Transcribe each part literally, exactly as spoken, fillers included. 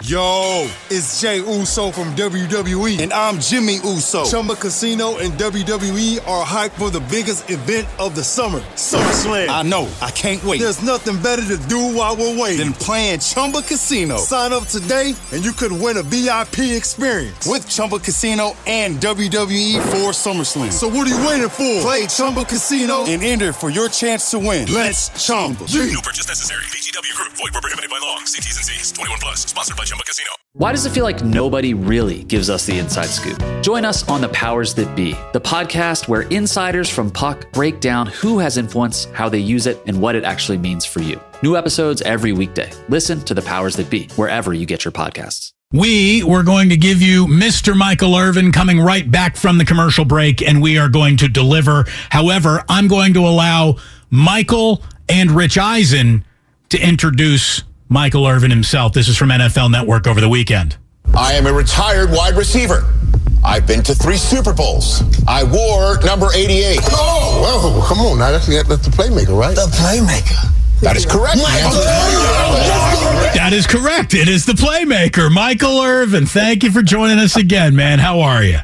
Yo, it's Jay Uso from W W E. And I'm Jimmy Uso. Chumba Casino and W W E are hyped for the biggest event of the summer, SummerSlam. I know. I can't wait. There's nothing better to do while we're waiting than playing Chumba Casino. Sign up today and you could win a V I P experience with Chumba Casino and W W E for SummerSlam. So what are you waiting for? Play Chumba Casino and enter for your chance to win. Let's Chumba. No purchase necessary. V G W Group. Void where prohibited by law. See T's and C's. twenty-one plus. Sponsored by Chumba Casino. Why does it feel like nobody really gives us the inside scoop? Join us on The Powers That Be, the podcast where insiders from Puck break down who has influence, how they use it, and what it actually means for you. New episodes every weekday. Listen to The Powers That Be, wherever you get your podcasts. We were going to give you Mister Michael Irvin coming right back from the commercial break, and we are going to deliver. However, I'm going to allow Michael and Rich Eisen to introduce Michael Irvin himself. This is from N F L Network over the weekend. I am a retired wide receiver. I've been to three Super Bowls. I wore number eighty-eight. Oh, whoa, come on now. That's, that's the playmaker, right? The playmaker. That is correct. That is correct. It is the playmaker, Michael Irvin. Thank you for joining us again, man. How are you?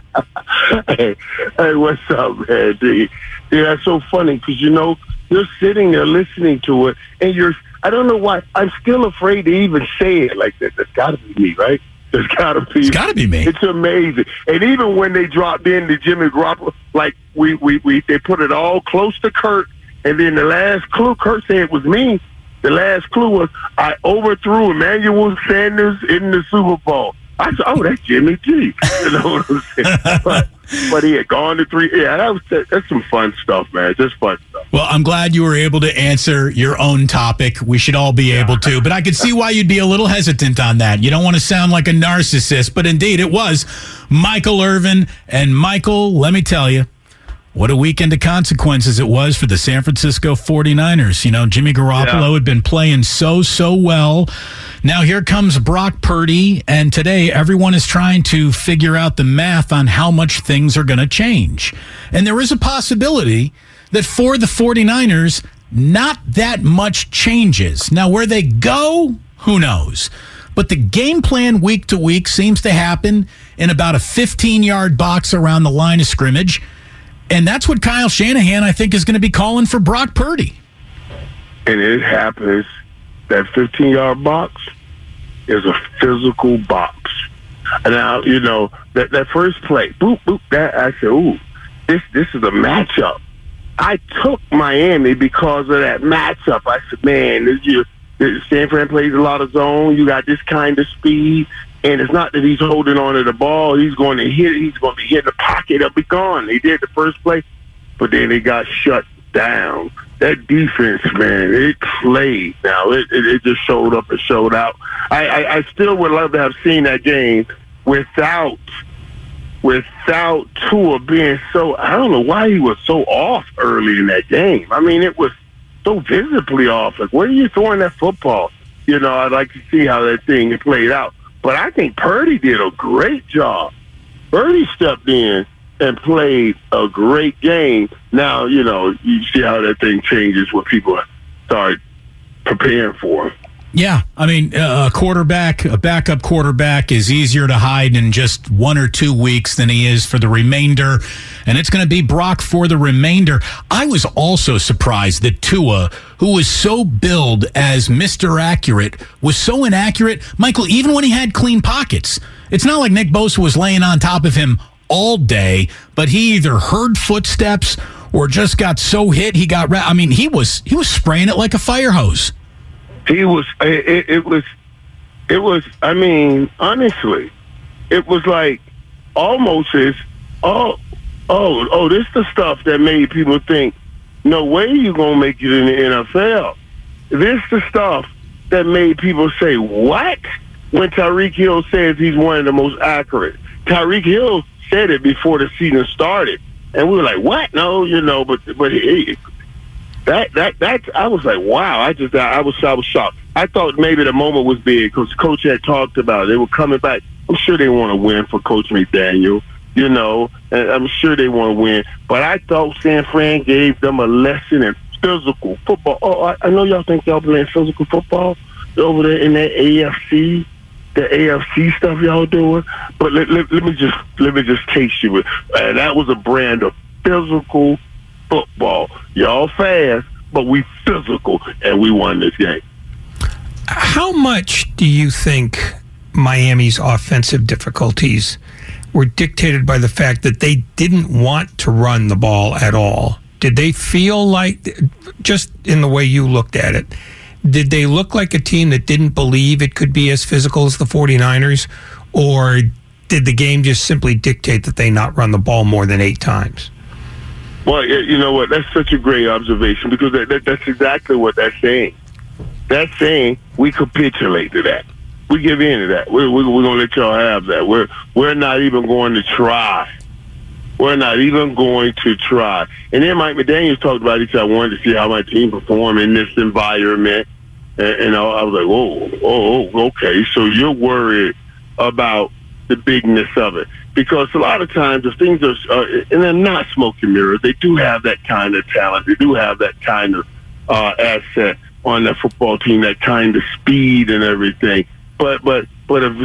Hey, hey, what's up, man? Yeah, that's so funny because, you know, you're sitting there listening to it, and you're, I don't know why, I'm still afraid to even say it like that. That's got to be me, right? There's got to be. It's got to be me. It's amazing. And even when they dropped in the Jimmy Garoppolo, like, we, we, we, they put it all close to Kurt, and then the last clue, Kurt said it was me. The last clue was, I overthrew Emmanuel Sanders in the Super Bowl. I said, oh, that's Jimmy G. You know what I'm saying? But, but he had gone to three. Yeah, that was, that's some fun stuff, man. Just fun stuff. Well, I'm glad you were able to answer your own topic. We should all be able to. But I could see why you'd be a little hesitant on that. You don't want to sound like a narcissist. But indeed, it was Michael Irvin. And Michael, let me tell you, what a weekend of consequences it was for the San Francisco forty-niners. You know, Jimmy Garoppolo yeah. had been playing so, so well. Now here comes Brock Purdy, and today everyone is trying to figure out the math on how much things are going to change. And there is a possibility that for the forty-niners, not that much changes. Now, where they go, who knows? But the game plan week to week seems to happen in about a fifteen-yard box around the line of scrimmage. And that's what Kyle Shanahan, I think, is going to be calling for Brock Purdy. And it happens, that fifteen-yard box is a physical box. And now, you know, that, that first play, boop, boop, that I said, ooh, this this is a matchup. I took Miami because of that matchup. I said, man, this year, San Fran plays a lot of zone. You got this kind of speed. And it's not that he's holding on to the ball. He's going to hit it. He's going to be hitting the pocket. It'll be gone. He did the first play, but then he got shut down. That defense, man, it played. Now, it, it, it just showed up and showed out. I, I, I still would love to have seen that game without without Tua being so, I don't know why he was so off early in that game. I mean, it was so visibly off. Like, where are you throwing that football? You know, I'd like to see how that thing played out. But I think Purdy did a great job. Purdy stepped in and played a great game. Now, you know, you see how that thing changes when people start preparing for him. Yeah, I mean, a quarterback, a backup quarterback is easier to hide in just one or two weeks than he is for the remainder, and it's going to be Brock for the remainder. I was also surprised that Tua, who was so billed as Mister Accurate, was so inaccurate. Michael, even when he had clean pockets, it's not like Nick Bosa was laying on top of him all day, but he either heard footsteps or just got so hit he got. I mean, he was he was spraying it like a fire hose. He was, it, it was, it was, I mean, honestly, it was like almost as, oh, oh, oh, this is the stuff that made people think, no way you're going to make it in the N F L. This is the stuff that made people say, what? When Tyreek Hill says he's one of the most accurate. Tyreek Hill said it before the season started. And we were like, what? No, you know, but, but he, That that that I was like, wow! I just I was I was shocked. I thought maybe the moment was big because Coach had talked about it. They were coming back. I'm sure they want to win for Coach McDaniel, you know, and I'm sure they want to win. But I thought San Fran gave them a lesson in physical football. Oh, I, I know y'all think y'all playing physical football over there in that A F C. the A F C stuff y'all doing, but let, let, let me just let me just taste you with. Uh, that was a brand of physical football. Y'all fast, but we physical, and we won this game. How much do you think Miami's offensive difficulties were dictated by the fact that they didn't want to run the ball at all? Did they feel like, just in the way you looked at it, did they look like a team that didn't believe it could be as physical as the 49ers? Or did the game just simply dictate that they not run the ball more than eight times? Well, you know what? That's such a great observation, because that, that, that's exactly what that's saying. That's saying we capitulate to that. We give in to that. We're, we're, we're going to let y'all have that. We're, we're not even going to try. We're not even going to try. And then Mike McDaniels talked about it. I wanted to see how my team perform in this environment. And, and I was like, oh, oh, okay. So you're worried about the bigness of it. Because a lot of times if things are, uh, and they're not smoke and mirrors, they do have that kind of talent. They do have that kind of uh, asset on that football team, that kind of speed and everything. But but but if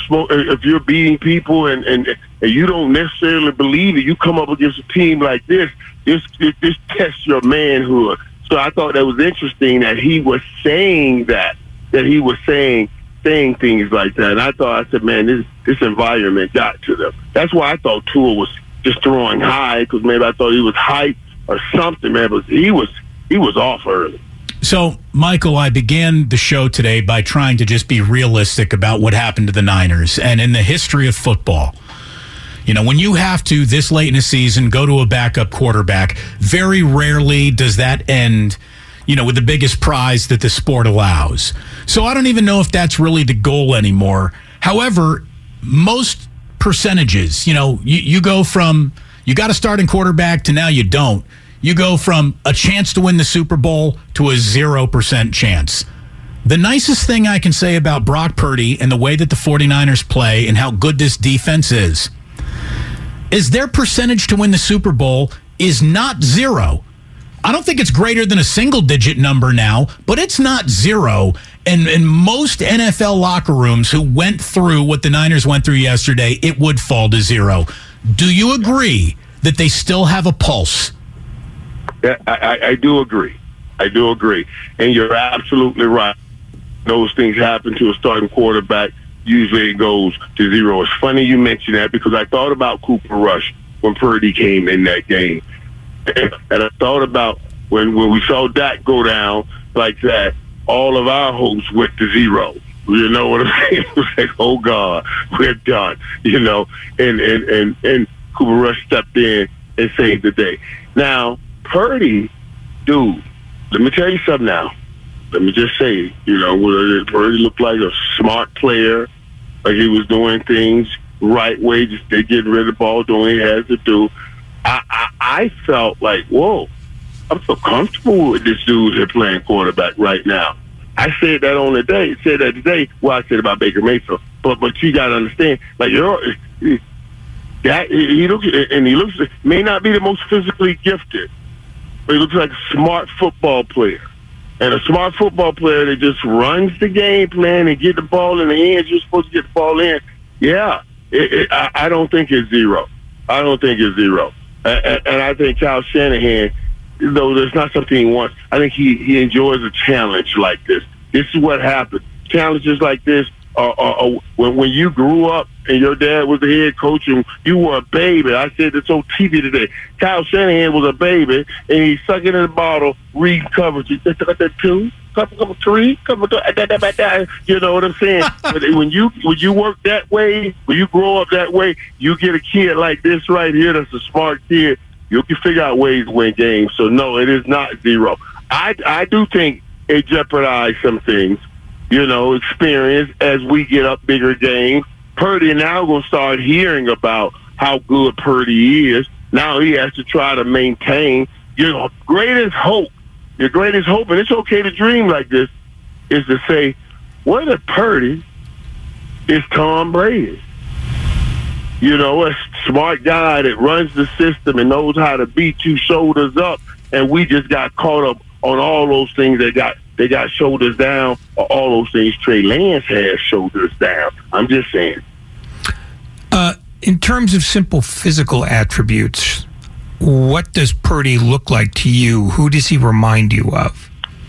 if you're beating people and, and, and you don't necessarily believe it, you come up against a team like this, this this tests your manhood. So I thought that was interesting that he was saying that, that he was saying saying things like that. And I thought, I said, man, this this environment got to them. That's why I thought Tua was just throwing high, because maybe I thought he was hyped or something, man. But he was he was off early. So, Michael, I began the show today by trying to just be realistic about what happened to the Niners. And in the history of football, you know, when you have to, this late in the season, go to a backup quarterback, very rarely does that end, you know, with the biggest prize that the sport allows. So I don't even know if that's really the goal anymore. However, most percentages, you know, you, you go from, you got a starting quarterback to now you don't. You go from a chance to win the Super Bowl to a zero percent chance. The nicest thing I can say about Brock Purdy and the way that the 49ers play and how good this defense is, is their percentage to win the Super Bowl is not zero. I don't think it's greater than a single-digit number now, but it's not zero. And in most N F L locker rooms who went through what the Niners went through yesterday, it would fall to zero. Do you agree that they still have a pulse? Yeah, I, I do agree. I do agree. And you're absolutely right. Those things happen to a starting quarterback. Usually it goes to zero. It's funny you mention that, because I thought about Cooper Rush when Purdy came in that game. And, and I thought about when, when we saw Dak go down like that, all of our hopes went to zero. You know what I'm saying? It was like, oh, God, we're done. You know, and, and, and, and Cooper Rush stepped in and saved the day. Now, Purdy, dude, let me tell you something now. Let me just say, you know, Purdy looked like a smart player, like he was doing things right way, just they getting rid of the ball, doing what he had to do. I, I, I felt like, whoa, I'm so comfortable with this dude here playing quarterback right now. I said that on the day, said that today, well, I said about Baker Mayfield, but but you got to understand, like, you're, that, he looks, and he looks, may not be the most physically gifted, but he looks like a smart football player. And a smart football player that just runs the game plan and get the ball in the hands you're supposed to get the ball in, yeah, it, it, I, I don't think it's zero. I don't think it's zero. And, and I think Kyle Shanahan, though there's not something he wants, I think he, he enjoys a challenge like this. This is what happens. Challenges like this are, are, are when, when you grew up and your dad was the head coach and you were a baby. I said this on T V today. Kyle Shanahan was a baby and he's sucking in the bottle, reading coverage. He said, two, couple, couple, three, couple, two, da, da, da, da. You know what I'm saying? But when you when you work that way, when you grow up that way, you get a kid like this right here that's a smart kid, you can figure out ways to win games. So, no, it is not zero. I, I do think it jeopardized some things, you know, experience as we get up bigger games. Purdy now going to start hearing about how good Purdy is. Now he has to try to maintain your greatest hope. Your greatest hope, and it's okay to dream like this, is to say, what if Purdy is Tom Brady? You know, a smart guy that runs the system and knows how to beat you shoulders up, and we just got caught up on all those things that got they got shoulders down, or all those things. Trey Lance has shoulders down. I'm just saying. Uh, in terms of simple physical attributes, what does Purdy look like to you? Who does he remind you of?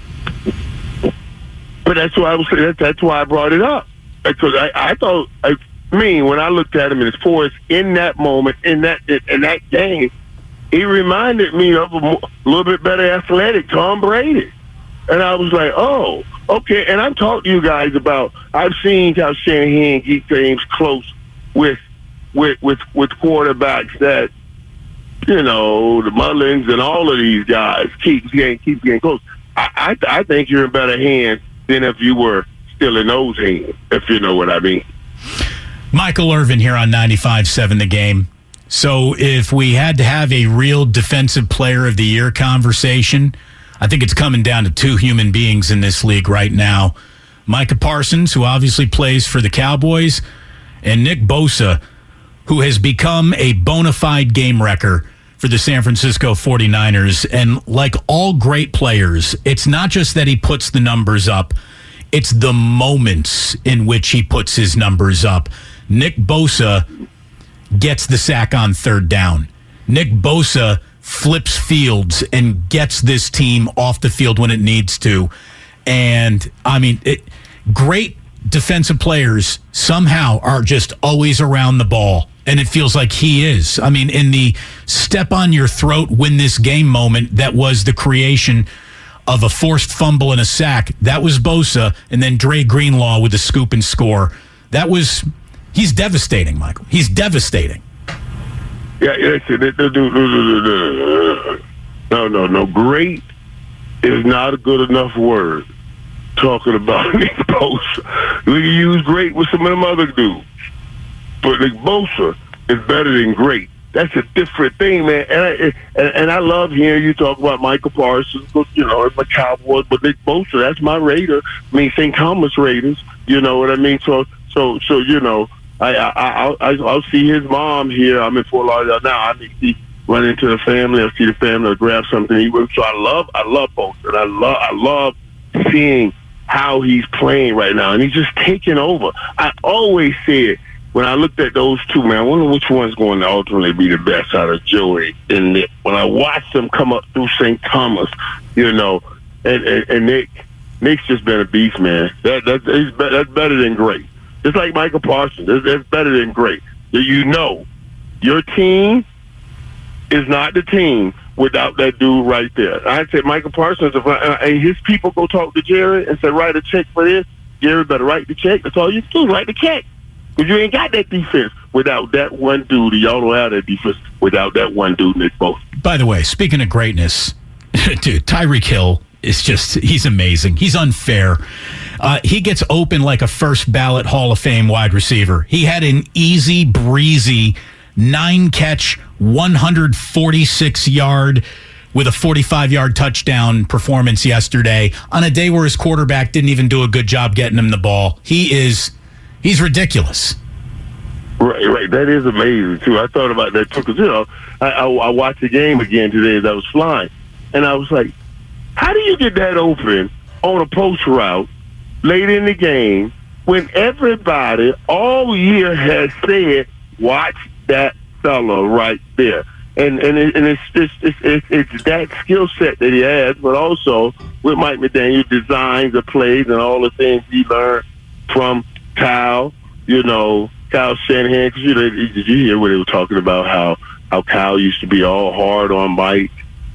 But that's why I was. That's, that's why I brought it up, because I, I thought, I mean, when I looked at him in his force in that moment, in that in that game, he reminded me of a more, little bit better athletic Tom Brady, and I was like, oh, okay. And I've talked to you guys about. I've seen how Shanahan keep things close with with with with quarterbacks that, you know, the Mullins and all of these guys keep getting keep getting close. I I, I think you're in better hands than if you were still in those hands, if you know what I mean. Michael Irvin here on ninety-five seven The Game. So if we had to have a real defensive player of the year conversation, I think it's coming down to two human beings in this league right now. Micah Parsons, who obviously plays for the Cowboys, and Nick Bosa, who has become a bona fide game wrecker for the San Francisco forty-niners. And like all great players, it's not just that he puts the numbers up, it's the moments in which he puts his numbers up. Nick Bosa gets the sack on third down. Nick Bosa flips fields and gets this team off the field when it needs to. And, I mean, it, great defensive players somehow are just always around the ball. And it feels like he is. I mean, in the step on your throat, win this game moment, that was the creation of a forced fumble and a sack. That was Bosa, and then Dre Greenlaw with a scoop and score. That was, he's devastating, Michael. He's devastating. Yeah, yeah. No, no, no. Great is not a good enough word talking about Nick Bosa. We can use great with some of them other dudes. But Nick Bosa is better than great. That's a different thing, man. And I, and, and I love hearing you talk about Michael Parsons, you know, it's my Cowboys, but Nick Bosa, that's my Raider. I mean, Saint Thomas Raiders, you know what I mean? So, so, so you know, I, I, I, I'll, I'll see his mom here. I'm in Fort Lauderdale now. I need to run into the family. I'll see the family. I'll grab something to eat with. So I love, I love Bosa. And I love, I love seeing how he's playing right now. And he's just taking over. I always said, when I looked at those two, man, I wonder which one's going to ultimately be the best out of Joey and Nick. When I watched them come up through Saint Thomas, you know, and, and, and Nick, Nick's just been a beast, man. That, that, he's, that's better than great. Just like Michael Parsons, that's, that's better than great. You know, your team is not the team without that dude right there. I said Michael Parsons, if I, and his people go talk to Jerry and say, write a check for this, Jerry better write the check. That's all you do, write the check. Because you ain't got that defense without that one dude. Y'all don't have that defense without that one dude, Nick Bosa. By the way, speaking of greatness, dude, Tyreek Hill is just, he's amazing. He's unfair. Uh, he gets open like a first ballot Hall of Fame wide receiver. He had an easy breezy nine catch, one hundred forty-six yard with a forty-five yard touchdown performance yesterday on a day where his quarterback didn't even do a good job getting him the ball. He is... He's ridiculous. Right, right. That is amazing, too. I thought about that, too, because, you know, I, I, I watched the game again today as I was flying, and I was like, how do you get that open on a post route late in the game when everybody all year has said, watch that fella right there? And and, it, and it's, it's, it's, it's, it's that skill set that he has, but also with Mike McDaniel, designs the plays and all the things he learned from Kyle, you know, Kyle Shanahan, because you know, did you hear what they were talking about, how, how Kyle used to be all hard on Mike,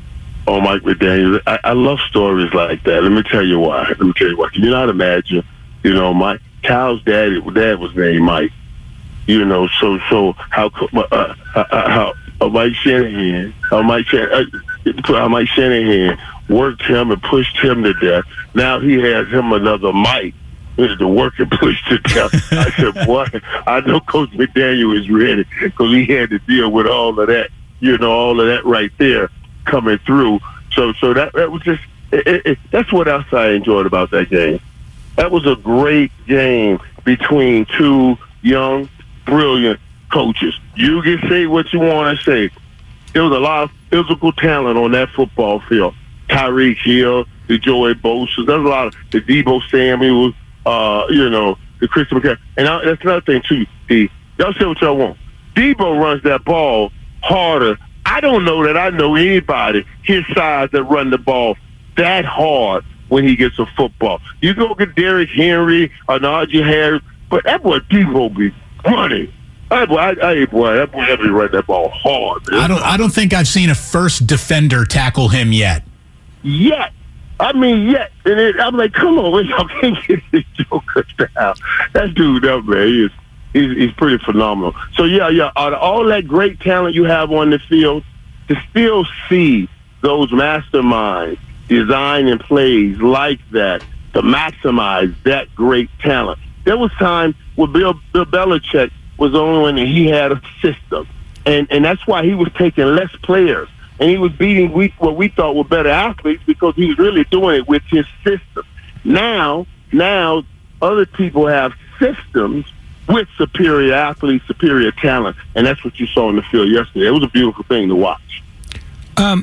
on Mike McDaniel. I, I love stories like that. Let me tell you why. Let me tell you why. Can you not imagine, you know, Mike, Kyle's dad, dad was named Mike, you know, so, so how, uh, how, how uh, Mike Shanahan, how Mike, uh, how Mike Shanahan worked him and pushed him to death. Now he has him another Mike. The work and push to death. I said, boy, I know Coach McDaniel is ready because he had to deal with all of that, you know, all of that right there coming through. So, so that that was just it, it, that's what else I enjoyed about that game. That was a great game between two young, brilliant coaches. You can say what you want to say. There was a lot of physical talent on that football field. Tyreek Hill, the Joey Bosa. There's a lot of the Deebo Samuel, uh, you know, the Christian McCaffrey. And I, that's another thing, too, D. Y'all say what y'all want. Deebo runs that ball harder. I don't know that I know anybody his size that run the ball that hard when he gets a football. You go get Derrick Henry or Najee Harris, but that boy Deebo be running. That boy, I, I, boy, that boy ever run that ball hard, man. I don't. I don't think I've seen a first defender tackle him yet. Yet, I mean, yet, and it, I'm like, come on, y'all can't get this joker down. That dude, up, man, he is, he's, he's pretty phenomenal. So yeah, yeah, out of all that great talent you have on the field, to still see those masterminds designing plays like that to maximize that great talent. There was time where Bill, Bill Belichick was only when he had a system. And and that's why he was taking less players. And he was beating we, what we thought were better athletes because he was really doing it with his system. Now, now other people have systems with superior athletes, superior talent. And that's what you saw in the field yesterday. It was a beautiful thing to watch. Um,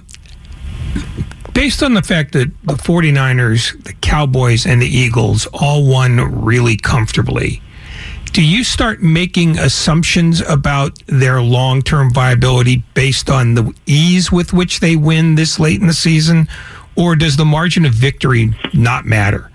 based on the fact that the 49ers, the Cowboys, and the Eagles all won really comfortably, do you start making assumptions about their long-term viability based on the ease with which they win this late in the season, or does the margin of victory not matter?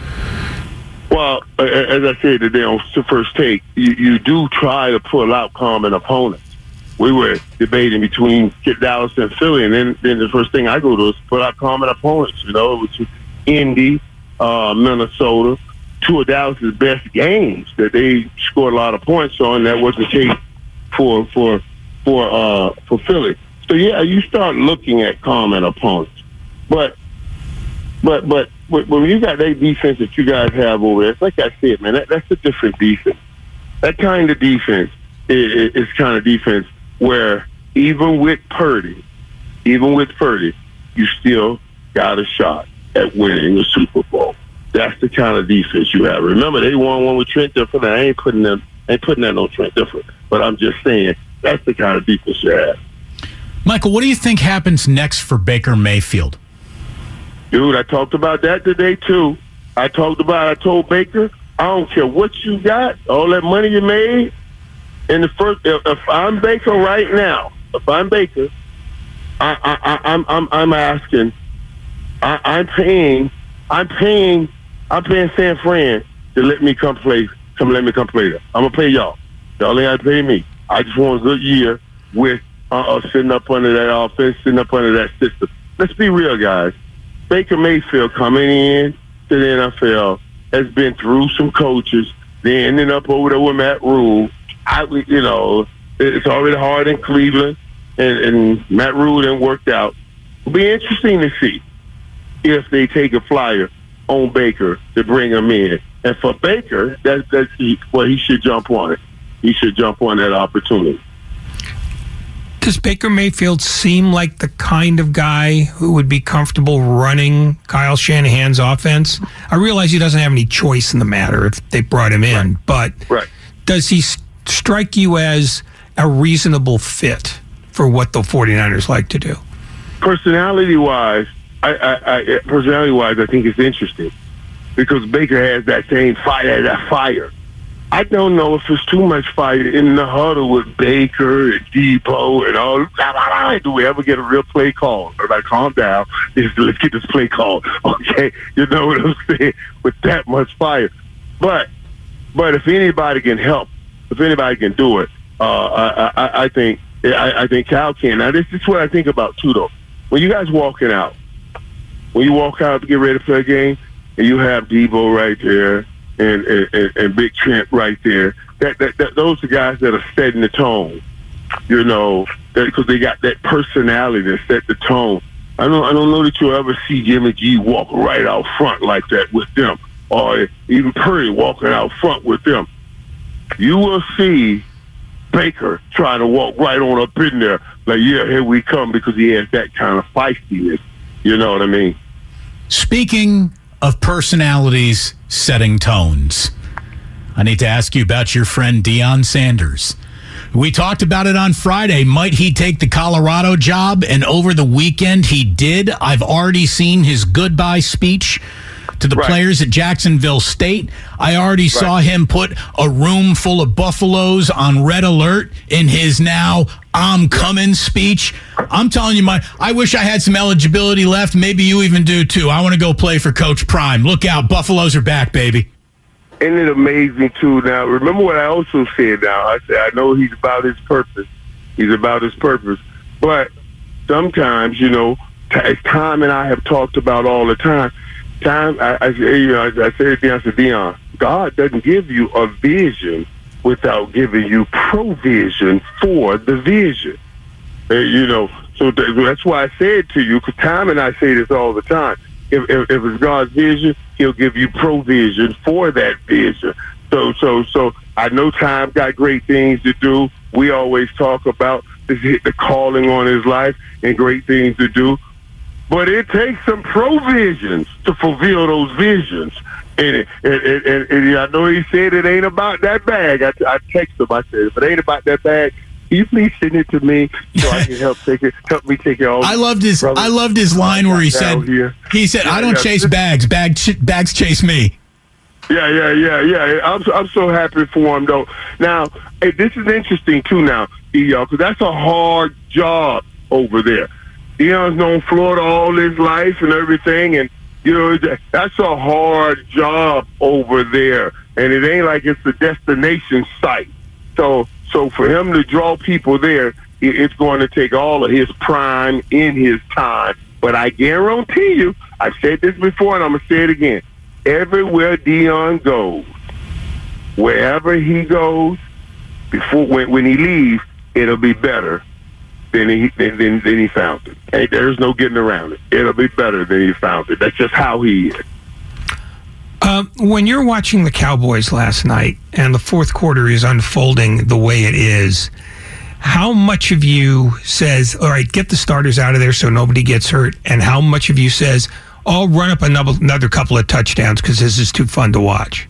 Well, as I said today on the first take, you, you do try to pull out common opponents. We were debating between Dallas and Philly, and then, then the first thing I go to is pull out common opponents. You know, which is Indy, uh, Minnesota, two of Dallas's best games that they scored a lot of points on. That was the case for for for uh, for Philly. So yeah, you start looking at common opponents, but but but when you got that defense that you guys have over there, it's like I said, man, that, that's a different defense. That kind of defense is, is kind of defense where even with Purdy, even with Purdy, you still got a shot at winning the Super Bowl. That's the kind of defense you have. Remember, they won one with Trent Dilfer. I ain't putting them, ain't putting that on Trent Dilfer, but I'm just saying that's the kind of defense you have. Michael, what do you think happens next for Baker Mayfield? Dude, I talked about that today too. I talked about. I told Baker, I don't care what you got, all that money you made. In the first, if, if I'm Baker right now, if I'm Baker, I, I, I, I'm, I'm, I'm asking, I, I'm paying, I'm paying, I'm paying San Fran to let me come play, come let me come play there. I'm gonna pay y'all. Y'all ain't gotta pay me. I just want a good year with uh, uh, sitting up under that offense, sitting up under that system. Let's be real, guys. Baker Mayfield coming in to the N F L has been through some coaches. They ended up over there with Matt Rule. I, you know, it's already hard in Cleveland, and, and Matt Rule didn't work out. It'll be interesting to see if they take a flyer on Baker to bring him in. And for Baker, that, that's he, well, he should jump on it. He should jump on that opportunity. Does Baker Mayfield seem like the kind of guy who would be comfortable running Kyle Shanahan's offense? I realize he doesn't have any choice in the matter if they brought him in, right. but right. does he strike you as a reasonable fit for what the 49ers like to do? Personality-wise, I, I, I, personality-wise, I think it's interesting because Baker has that same fire, that fire. I don't know if it's too much fire in the huddle with Baker and Debo and all. Do we ever get a real play call? Everybody calm down. Let's get this play call. Okay, you know what I'm saying? With that much fire. But but if anybody can help, if anybody can do it, uh, I, I, I think I, I think Cal can. Now, this is what I think about, too, though. When you guys walking out, when you walk out to get ready for a game, and you have Debo right there, And, and, and Big Trent right there. That, that, that those are guys that are setting the tone, you know, because they got that personality that set the tone. I don't I don't know that you'll ever see Jimmy G walk right out front like that with them, or even Purdy walking out front with them. You will see Baker trying to walk right on up in there, like, yeah, here we come, because he has that kind of feistiness. You know what I mean? Speaking of personalities setting tones, I need to ask you about your friend Deion Sanders. We talked about it on Friday. Might he take the Colorado job? And over the weekend, he did. I've already seen his goodbye speech to the right. players at Jacksonville State. I already right. saw him put a room full of Buffaloes on red alert in his now I'm coming speech. I'm telling you, my I wish I had some eligibility left. Maybe you even do, too. I want to go play for Coach Prime. Look out. Buffaloes are back, baby. Isn't it amazing, too? Now, remember what I also said now. I said, I know he's about his purpose. He's about his purpose. But sometimes, you know, as Tom and I have talked about all the time, time I, I, you know, I, I said it to Deion, God doesn't give you a vision without giving you provision for the vision. Uh, you know, so th- that's why I said to you, because Tom and I say this all the time, if, if, if it's God's vision, he'll give you provision for that vision. So, so, so I know Tom got great things to do. We always talk about this, the calling on his life and great things to do. But it takes some provisions to fulfill those visions. And, and, and, and, and I know he said it ain't about that bag. I, I texted him. I said, if it ain't about that bag, can you please send it to me so I can help take it, help me take it all. I loved his. Brother. I loved his line where he said, here. "He said, yeah, I don't yeah. chase bags. Bag ch- bags chase me." Yeah, yeah, yeah, yeah. I'm I'm so happy for him though. Now, hey, this is interesting too. Now, y'all, because that's a hard job over there. Deion's known Florida all his life and everything, and you know that's a hard job over there. And it ain't like it's a destination site. So. So for him to draw people there, it's going to take all of his prime in his time. But I guarantee you, I've said this before and I'm going to say it again, everywhere Deion goes, wherever he goes, before when, when he leaves, it'll be better than he, than, than, than he found it. And there's no getting around it. It'll be better than he found it. That's just how he is. Um, when you're watching the Cowboys last night and the fourth quarter is unfolding the way it is, how much of you says, all right, get the starters out of there so nobody gets hurt, and how much of you says, I'll run up another, another couple of touchdowns because this is too fun to watch?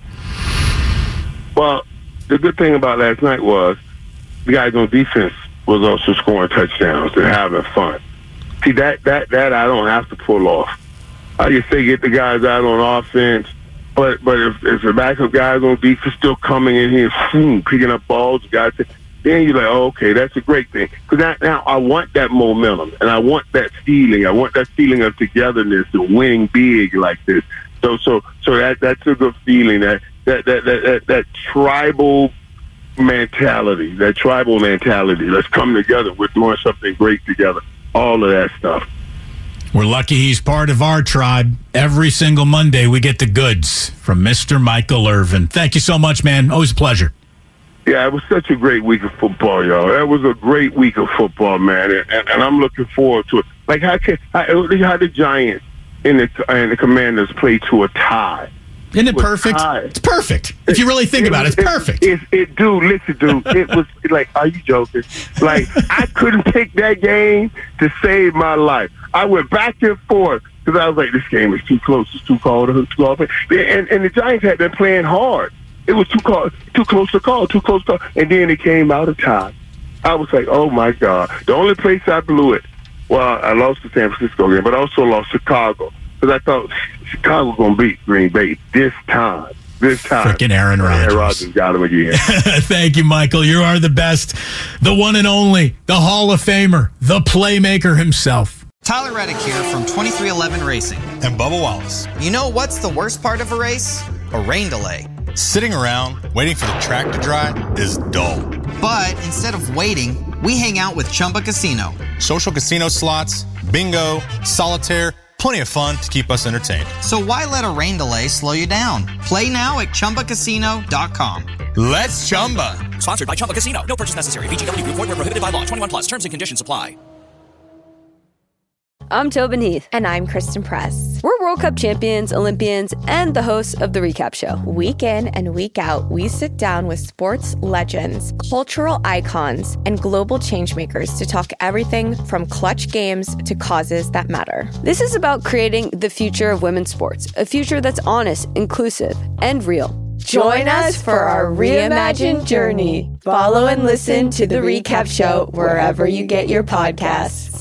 Well, the good thing about last night was the guys on defense was also scoring touchdowns and having fun. See, that, that, that I don't have to pull off. I just say get the guys out on offense. But but if, if the backup guys on defense still coming in here, hmm, picking up balls, guys, then you're like, oh, okay, that's a great thing. Because now, now I want that momentum, and I want that feeling. I want that feeling of togetherness and winning big like this. So so so that that's a good feeling. That that that that that, that tribal mentality, that tribal mentality. Let's come together. We're doing something great together. All of that stuff. We're lucky he's part of our tribe. Every single Monday, we get the goods from Mister Michael Irvin. Thank you so much, man. Always a pleasure. Yeah, it was such a great week of football, y'all. That was a great week of football, man, and, and, and I'm looking forward to it. Like, how can how, how the Giants and the, and the Commanders play to a tie? Isn't it perfect? It's perfect. If you really think it, about it, it's it, perfect. It, it, it, dude, listen, dude. It was like, are you joking? Like, I couldn't pick that game to save my life. I went back and forth because I was like, this game is too close. It's too cold. Too close. And, and the Giants had been playing hard. It was too close, too close to call, too close to call. And then it came out of time. I was like, oh, my God. The only place I blew it, well, I lost the San Francisco game, but I also lost Chicago. Because I thought Chicago was going to beat Green Bay this time. This time. Freaking Aaron Rodgers. Aaron Rodgers got him again. Thank you, Michael. You are the best. The one and only. The Hall of Famer. The playmaker himself. Tyler Reddick here from twenty-three eleven Racing. And Bubba Wallace. You know what's the worst part of a race? A rain delay. Sitting around waiting for the track to dry is dull. But instead of waiting, we hang out with Chumba Casino. Social casino slots, bingo, solitaire, plenty of fun to keep us entertained. So why let a rain delay slow you down? Play now at Chumba Casino dot com. Let's Chumba. Sponsored by Chumba Casino. No purchase necessary. V G W Group. Void where prohibited by law. twenty-one plus. Terms and conditions apply. I'm Tobin Heath. And I'm Kristen Press. We're World Cup champions, Olympians, and the hosts of The Recap Show. Week in and week out, we sit down with sports legends, cultural icons, and global changemakers to talk everything from clutch games to causes that matter. This is about creating the future of women's sports, a future that's honest, inclusive, and real. Join us for our reimagined journey. Follow and listen to The Recap Show wherever you get your podcasts.